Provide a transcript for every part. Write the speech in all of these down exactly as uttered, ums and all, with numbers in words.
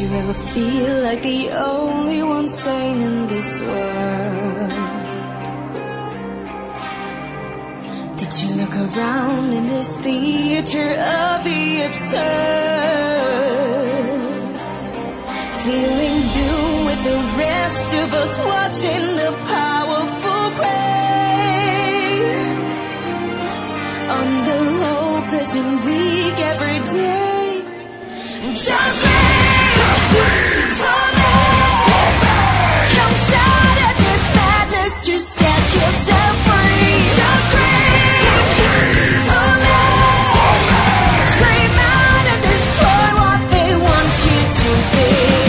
you ever feel like the only one sane in this world? Did you look around in this theater of the absurd, feeling doomed with the rest of us, watching the powerful prey on the hopeless and weak every day? Just scream, just scream for me, for me. Come shout at this madness to set yourself free. Just scream, just scream for me, for me. Scream out and destroy what they want you to be.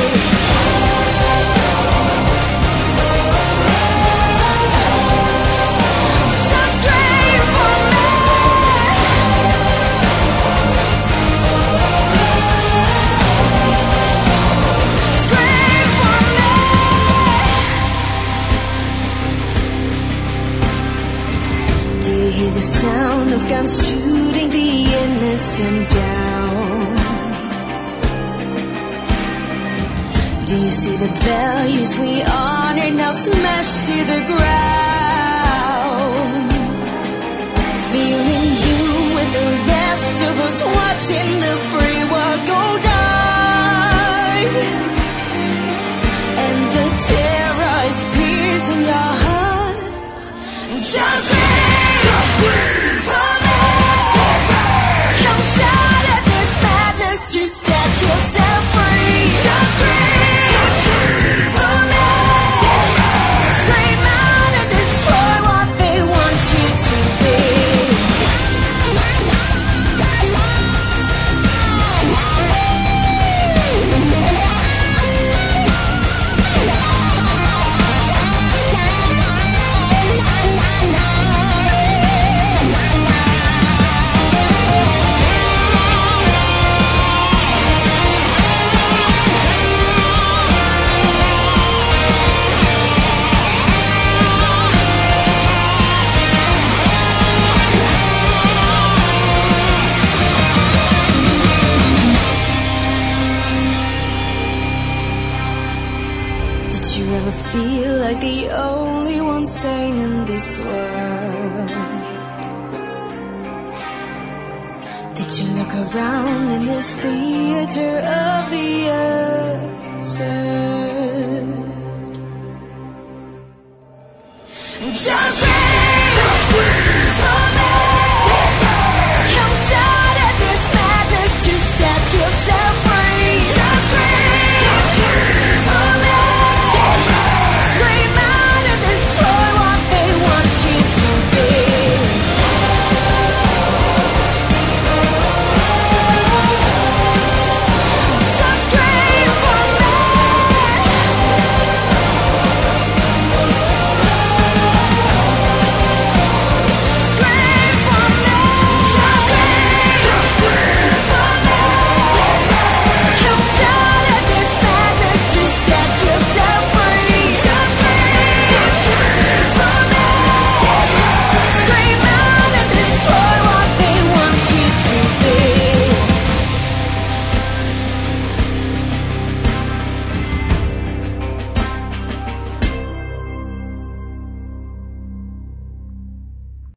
Just scream for me. Hear the sound of guns shooting the innocent down. Do you see the values we honor now smashed to the ground? Feeling doomed with the rest of us, watching the free world go dark, and the terror is piercing your heart. Just just scream for me, for me. Come shout at this madness to set yourself free. Just scream, just scream for me, for me. Scream out and destroy what they want you to be. Did you ever feel like the only one sane in this world? Did you look around in this theater of the absurd? Just